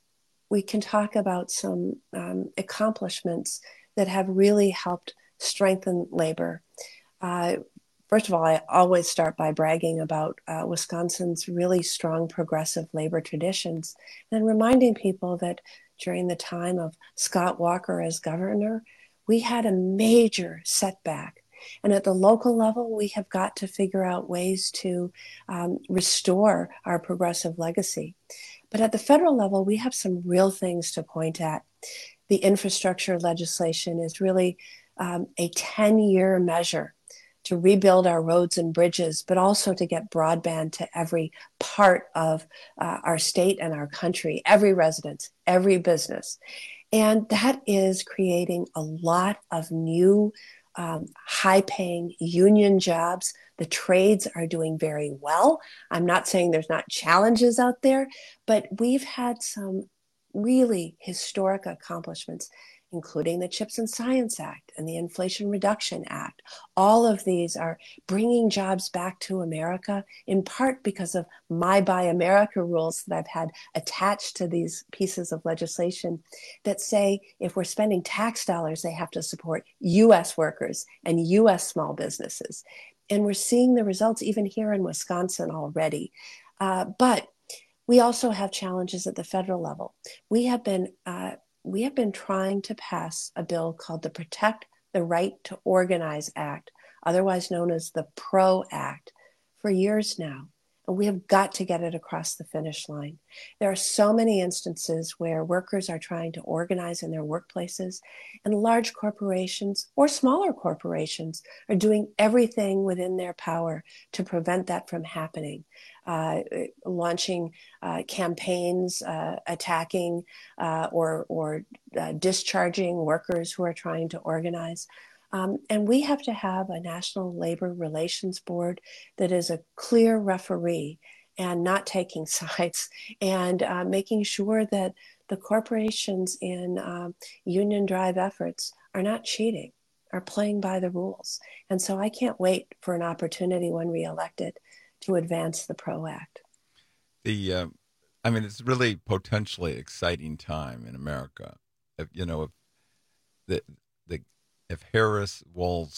we can talk about some um, accomplishments that have really helped strengthen labor. Uh, first of all, I always start by bragging about uh, Wisconsin's really strong progressive labor traditions and reminding people that during the time of Scott Walker as governor, we had a major setback. And at the local level, we have got to figure out ways to um, restore our progressive legacy. But at the federal level, we have some real things to point at. The infrastructure legislation is really um, a ten-year measure to rebuild our roads and bridges, but also to get broadband to every part of uh, our state and our country, every resident, every business. And that is creating a lot of new um, high-paying union jobs. The trades are doing very well. I'm not saying there's not challenges out there, but we've had some really historic accomplishments, including the CHIPS and Science Act and the Inflation Reduction Act. All of these are bringing jobs back to America, in part because of my Buy America rules that I've had attached to these pieces of legislation that say if we're spending tax dollars, they have to support U S workers and U S small businesses. And we're seeing the results even here in Wisconsin already. Uh, but we also have challenges at the federal level. We have been uh, We have been trying to pass a bill called the Protect the Right to Organize Act, otherwise known as the PRO Act, for years now. And we have got to get it across the finish line. There are so many instances where workers are trying to organize in their workplaces, and large corporations or smaller corporations are doing everything within their power to prevent that from happening. Uh, launching uh, campaigns, uh, attacking uh, or, or uh, discharging workers who are trying to organize. Um, and we have to have a National Labor Relations Board that is a clear referee and not taking sides and uh, making sure that the corporations in uh, union drive efforts are not cheating, are playing by the rules. And so I can't wait for an opportunity when reelected to advance the PRO Act. The, uh, I mean, it's really potentially exciting time in America. If, you know, if the the if Harris, Walz,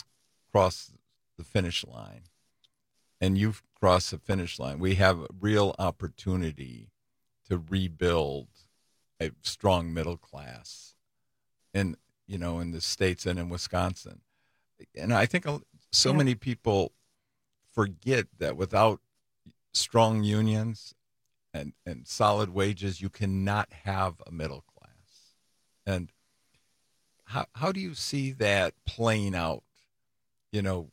cross the finish line, and you've crossed the finish line, we have a real opportunity to rebuild a strong middle class in, you know, in the states and in Wisconsin. And I think so Yeah. many people forget that without strong unions and, and solid wages, you cannot have a middle class. And how how do you see that playing out? You know,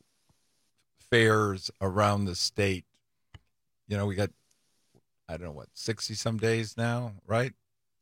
fairs around the state. You know, we got, I don't know what, sixty some days now, right?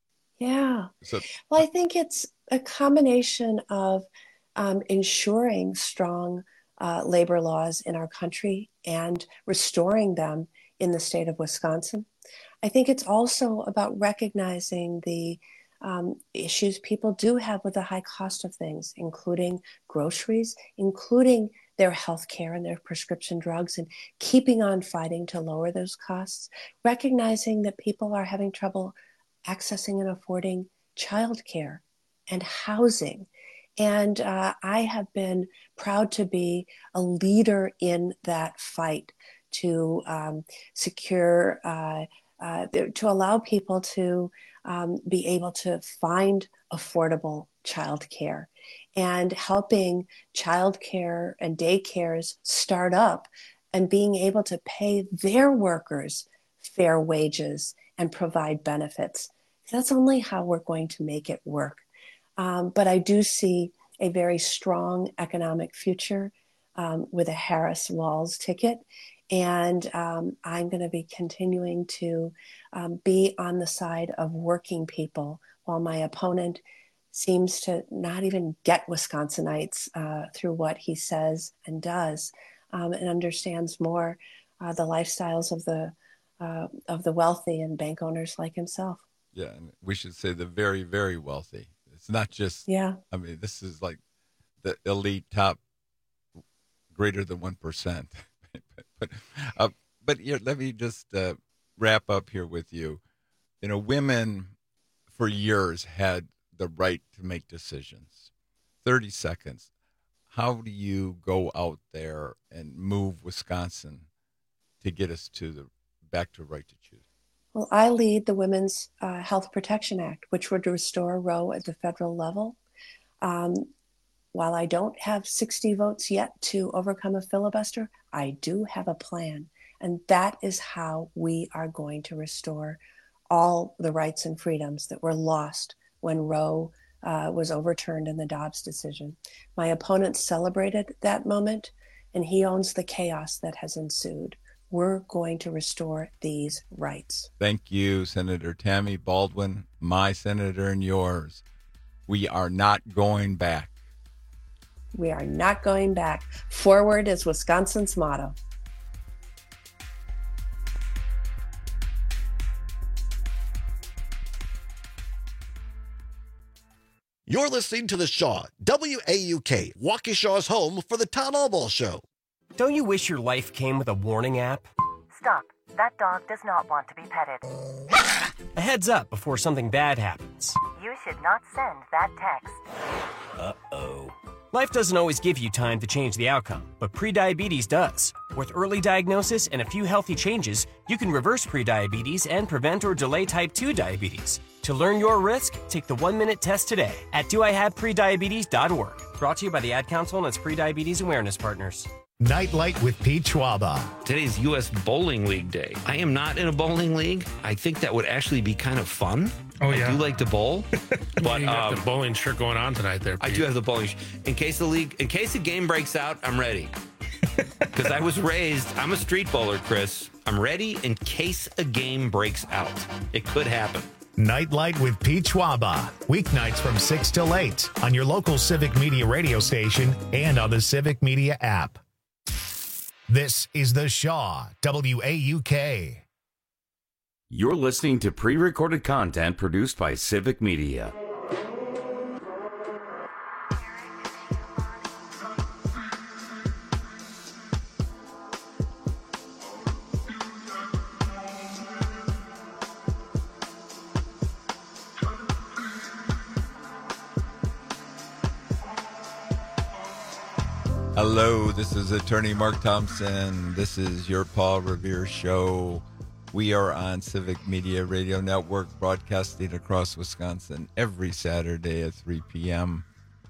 Yeah. So Well, I think it's a combination of um, ensuring strong uh, labor laws in our country and restoring them in the state of Wisconsin. I think it's also about recognizing the um, issues people do have with the high cost of things, including groceries, including their health care and their prescription drugs, and keeping on fighting to lower those costs, recognizing that people are having trouble accessing and affording childcare and housing. And uh, I have been proud to be a leader in that fight to um, secure, uh, uh, to allow people to um, be able to find affordable childcare, and helping childcare and daycares start up and being able to pay their workers fair wages and provide benefits. That's only how we're going to make it work. Um, but I do see a very strong economic future um, with a Harris-Walz ticket. And um, I'm going to be continuing to um, be on the side of working people, while my opponent seems to not even get Wisconsinites uh, through what he says and does, um, and understands more uh, the lifestyles of the uh, of the wealthy and bank owners like himself. yeah, and we should say the very, very wealthy. It's not just, yeah. I mean, this is like the elite top, greater than one percent. but uh, but here, let me just uh, wrap up here with you. You know, women for years had the right to make decisions. thirty seconds. How do you go out there and move Wisconsin to get us to the back to right to choose? Well, I lead the Women's uh, Health Protection Act, which would restore Roe at the federal level. Um, while I don't have sixty votes yet to overcome a filibuster, I do have a plan. And that is how we are going to restore all the rights and freedoms that were lost when Roe uh, was overturned in the Dobbs decision. My opponent celebrated that moment, and he owns the chaos that has ensued. We're going to restore these rights. Thank you, Senator Tammy Baldwin, my senator and yours. We are not going back. We are not going back. Forward is Wisconsin's motto. You're listening to The Shaw, W A U K, Waukesha's home for the Town Hall Ball Show. Don't you wish your life came with a warning app? Stop. That dog does not want to be petted. A heads up before something bad happens. You should not send that text. Uh-oh. Life doesn't always give you time to change the outcome, but prediabetes does. With early diagnosis and a few healthy changes, you can reverse prediabetes and prevent or delay type two diabetes. To learn your risk, take the one-minute test today at do I have prediabetes dot org. Brought to you by the Ad Council and its prediabetes awareness partners. Nightlight with Pete Schwaba. Today's U S Bowling League Day. I am not in a bowling league. I think that would actually be kind of fun. Oh, yeah. I do like to bowl. But you got um, the bowling shirt going on tonight there, Pete. I do have the bowling shirt. In case the league, in case the game breaks out, I'm ready. Because I was raised, I'm a street bowler, Chris. I'm ready in case a game breaks out. It could happen. Nightlight with Pete Schwaba. Weeknights from six till eight on your local Civic Media radio station and on the Civic Media app. This is The Shaw, W A U K. You're listening to pre-recorded content produced by Civic Media. Hello, this is attorney Mark Thompson. This is your Paul Revere Show. We are on Civic Media Radio Network, broadcasting across Wisconsin every Saturday at three p.m.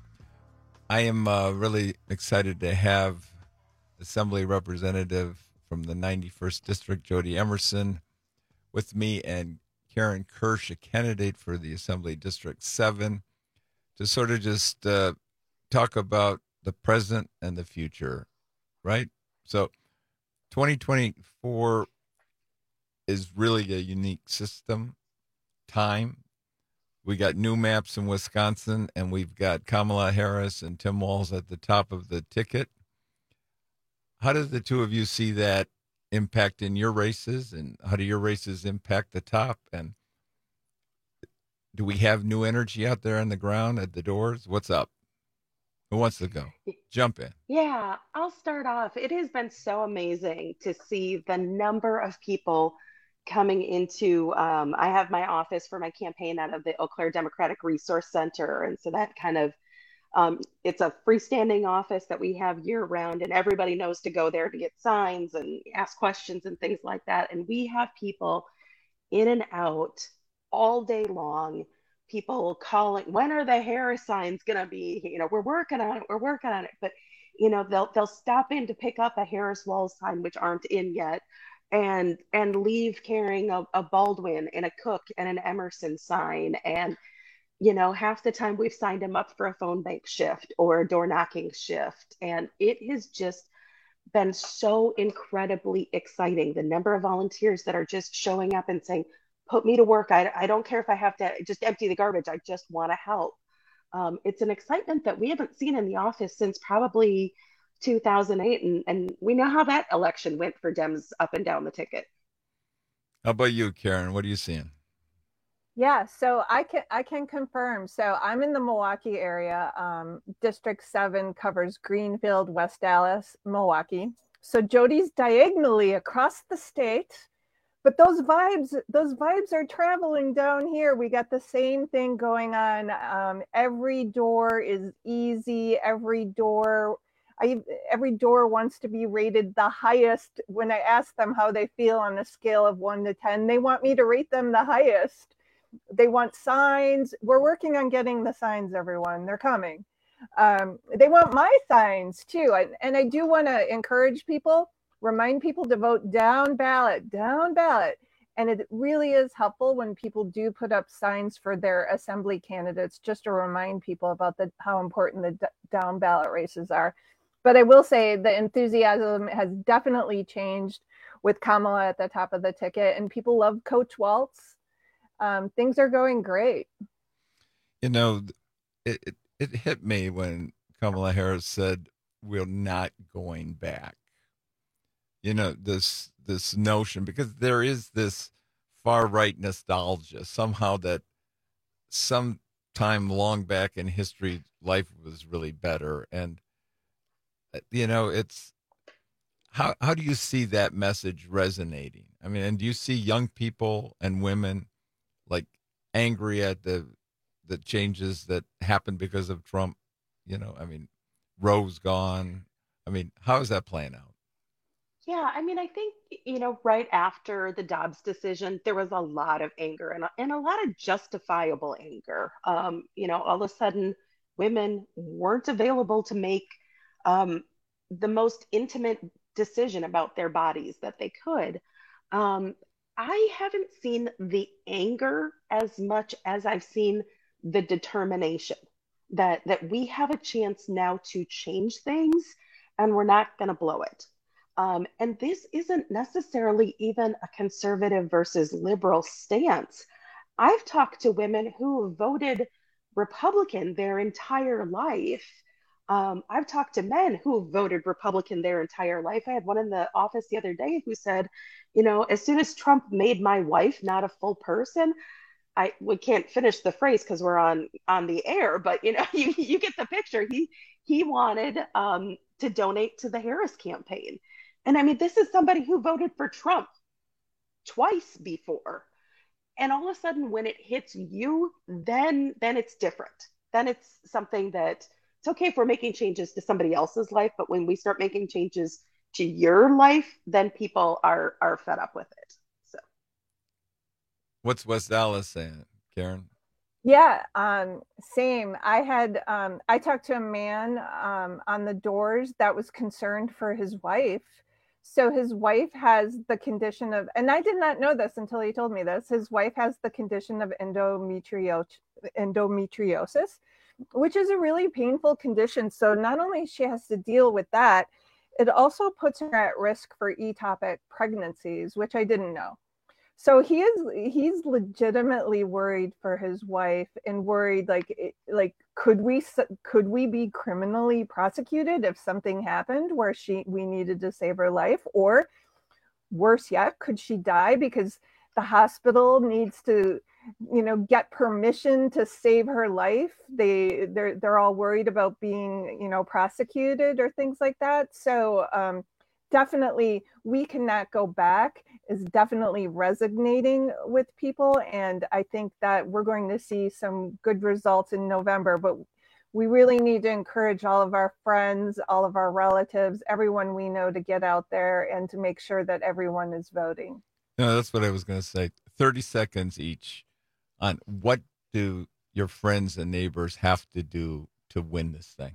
I am uh, really excited to have Assembly Representative from the ninety-first District, Jody Emerson, with me, and Karen Kirsch, a candidate for the Assembly District seven, to sort of just uh, talk about the present and the future, right? So twenty twenty-four is really a unique system, time. We got new maps in Wisconsin, and we've got Kamala Harris and Tim Walz at the top of the ticket. How do the two of you see that impact in your races, and how do your races impact the top? And do we have new energy out there on the ground at the doors? What's up? Who wants to go? Jump in. Yeah, I'll start off. It has been so amazing to see the number of people coming into, um, I have my office for my campaign out of the Eau Claire Democratic Resource Center. And so that kind of, um, it's a freestanding office that we have year round, and everybody knows to go there to get signs and ask questions and things like that. And we have people in and out all day long. People calling, when are the Harris signs going to be, you know, we're working on it, we're working on it. But, you know, they'll, they'll stop in to pick up a Harris Walz sign, which aren't in yet, and, and leave carrying a, a Baldwin and a Cook and an Emerson sign. And, you know, half the time we've signed them up for a phone bank shift or a door knocking shift. And it has just been so incredibly exciting. The number of volunteers that are just showing up and saying, put me to work. I, I don't care if I have to just empty the garbage. I just want to help. Um, it's an excitement that we haven't seen in the office since probably two thousand eight. And, and we know how that election went for Dems up and down the ticket. How about you, Karen? What are you seeing? Yeah, so I can I can confirm. So I'm in the Milwaukee area. Um, District seven covers Greenfield, West Dallas, Milwaukee. So Jody's diagonally across the state. But those vibes, those vibes are traveling down here. We got the same thing going on. Um, every door is easy. Every door, I, every door wants to be rated the highest. When I ask them how they feel on a scale of one to ten, they want me to rate them the highest. They want signs. We're working on getting the signs, everyone. They're coming. Um, they want my signs too. And, and I do want to encourage people, remind people to vote down ballot, down ballot. And it really is helpful when people do put up signs for their assembly candidates, just to remind people about the, how important the d- down ballot races are. But I will say the enthusiasm has definitely changed with Kamala at the top of the ticket, and people love Coach Walz. Um, things are going great. You know, it, it, it hit me when Kamala Harris said, we're not going back. You know, this this notion, because there is this far right nostalgia somehow that sometime long back in history, life was really better. And, you know, it's how how do you see that message resonating? I mean, and do you see young people and women like angry at the the changes that happened because of Trump? You know, I mean, Roe's gone. I mean, how is that playing out? Yeah, I mean, I think, you know, right after the Dobbs decision, there was a lot of anger and a, and a lot of justifiable anger. Um, you know, all of a sudden, women weren't available to make um, the most intimate decision about their bodies that they could. Um, I haven't seen the anger as much as I've seen the determination that that we have a chance now to change things, and we're not going to blow it. Um, and this isn't necessarily even a conservative versus liberal stance. I've talked to women who voted Republican their entire life. Um, I've talked to men who voted Republican their entire life. I had one in the office the other day who said, you know, as soon as Trump made my wife not a full person, I we can't finish the phrase because we're on on the air, but you know, you you get the picture. He he wanted um, to donate to the Harris campaign. And I mean, this is somebody who voted for Trump twice before. And all of a sudden, when it hits you, then then it's different. Then it's something that it's okay if we're making changes to somebody else's life, but when we start making changes to your life, then people are are fed up with it. So, what's West Dallas saying, Karen? Yeah, um, same. I had um, I talked to a man um, on the doors that was concerned for his wife. So his wife has the condition of, and I did not know this until he told me this. His wife has the condition of endometrio- endometriosis, which is a really painful condition. So not only she has to deal with that, it also puts her at risk for ectopic pregnancies, which I didn't know. So he is he's legitimately worried for his wife and worried like like could we could we be criminally prosecuted if something happened where she we needed to save her life, or worse yet, could she die because the hospital needs to, you know, get permission to save her life? They they're they're all worried about being, you know, prosecuted or things like that. So um definitely we cannot go back is definitely resonating with people. And I think that we're going to see some good results in November, but we really need to encourage all of our friends, all of our relatives, everyone we know to get out there and to make sure that everyone is voting. No, that's what I was going to say. thirty seconds each on what do your friends and neighbors have to do to win this thing?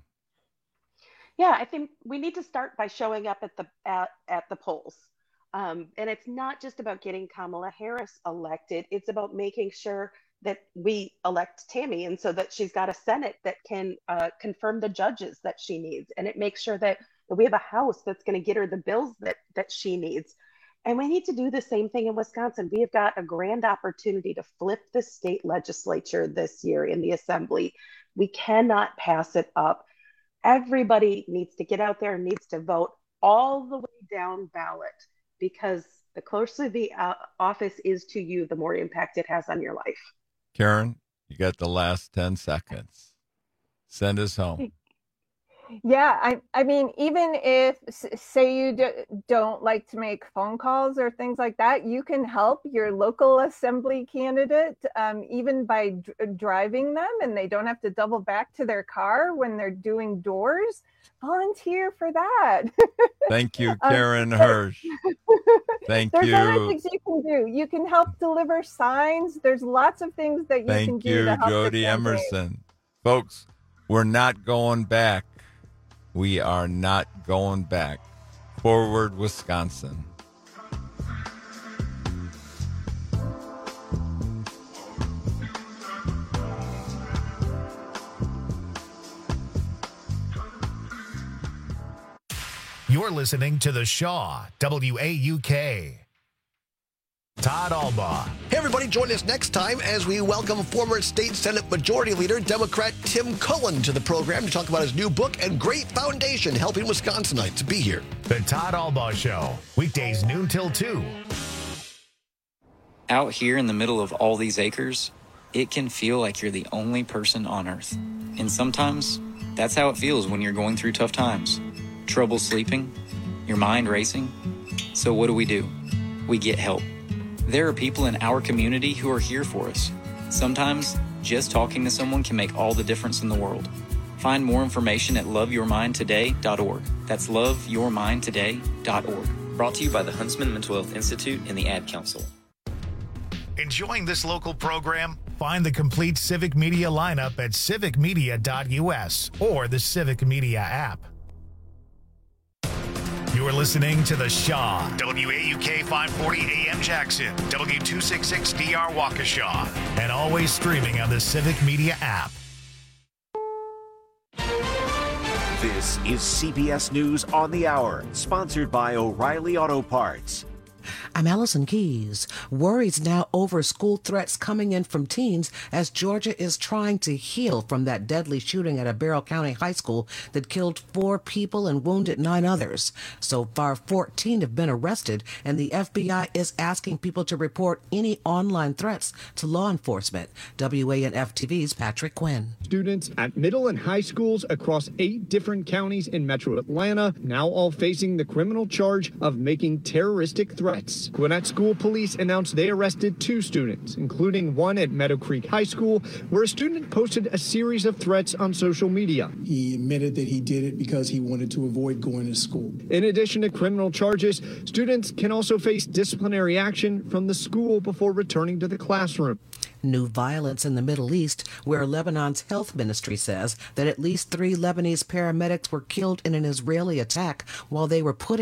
Yeah, I think we need to start by showing up at the at, at the polls. Um, and it's not just about getting Kamala Harris elected. It's about making sure that we elect Tammy, and so that she's got a Senate that can uh, confirm the judges that she needs. And it makes sure that, that we have a House that's going to get her the bills that, that she needs. And we need to do the same thing in Wisconsin. We have got a grand opportunity to flip the state legislature this year in the assembly. We cannot pass it up. Everybody needs to get out there and needs to vote all the way down ballot, because the closer the uh, office is to you, the more impact it has on your life. Karen, you got the last ten seconds. Send us home. Yeah, I I mean, even if, say you do, don't like to make phone calls or things like that, you can help your local assembly candidate, um, even by d- driving them, and they don't have to double back to their car when they're doing doors. Volunteer for that. Thank you, Karen um, Hirsch. Thank there's you. There's other things you can do. You can help deliver signs. There's lots of things that you Thank can do you, to help Jody Emerson. Folks, we're not going back. We are not going back. Forward, Wisconsin. You're listening to The Shaw, W A U K. Todd Albaugh. Hey, everybody, join us next time as we welcome former State Senate Majority Leader, Democrat Tim Cullen, to the program to talk about his new book and great foundation helping Wisconsinites. Be here. The Todd Albaugh Show, weekdays noon till two. Out here in the middle of all these acres, it can feel like you're the only person on Earth. And sometimes that's how it feels when you're going through tough times. Trouble sleeping, your mind racing. So what do we do? We get help. There are people in our community who are here for us. Sometimes just talking to someone can make all the difference in the world. Find more information at love your mind today dot org. That's love your mind today dot org. Brought to you by the Huntsman Mental Health Institute and the Ad Council. Enjoying this local program? Find the complete Civic Media lineup at civic media dot u s or the Civic Media app. You're listening to The Shaw, W A U K five forty A M Jackson, W two sixty-six D R Waukesha, and always streaming on the Civic Media app. This is C B S News on the Hour, sponsored by O'Reilly Auto Parts. I'm Allison Keys. Worries now over school threats coming in from teens as Georgia is trying to heal from that deadly shooting at a Barrow County high school that killed four people and wounded nine others. So far, fourteen have been arrested, and the F B I is asking people to report any online threats to law enforcement. W A N F T V's Patrick Quinn. Students at middle and high schools across eight different counties in metro Atlanta now all facing the criminal charge of making terroristic threats threats. Gwinnett School Police announced they arrested two students, including one at Meadow Creek High School, where a student posted a series of threats on social media. He admitted that he did it because he wanted to avoid going to school. In addition to criminal charges, students can also face disciplinary action from the school before returning to the classroom. New violence in the Middle East, where Lebanon's health ministry says that at least three Lebanese paramedics were killed in an Israeli attack while they were putting